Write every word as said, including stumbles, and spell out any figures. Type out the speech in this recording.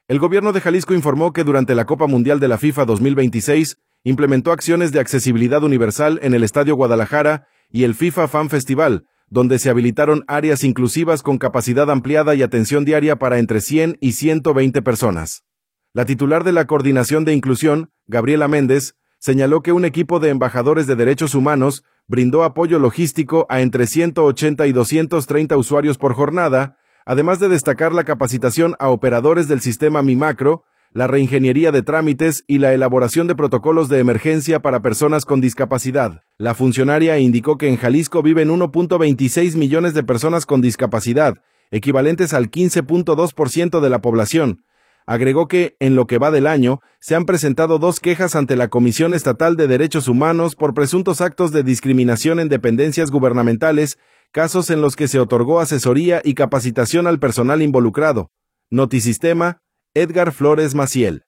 El gobierno de Jalisco informó que durante la Copa Mundial de la FIFA dos mil veintiséis implementó acciones de accesibilidad universal en el Estadio Guadalajara y el FIFA Fan Festival, donde se habilitaron áreas inclusivas con capacidad ampliada y atención diaria para entre cien y ciento veinte personas. La titular de la Coordinación de Inclusión, Gabriela Méndez, señaló que un equipo de embajadores de derechos humanos brindó apoyo logístico a entre ciento ochenta y doscientos treinta usuarios por jornada, además de destacar la capacitación a operadores del sistema Mi Macro, la reingeniería de trámites y la elaboración de protocolos de emergencia para personas con discapacidad. La funcionaria indicó que en Jalisco viven uno punto veintiséis millones de personas con discapacidad, equivalentes al quince punto dos por ciento de la población. Agregó que, en lo que va del año, se han presentado dos quejas ante la Comisión Estatal de Derechos Humanos por presuntos actos de discriminación en dependencias gubernamentales, casos en los que se otorgó asesoría y capacitación al personal involucrado. Notisistema, Edgar Flores Maciel.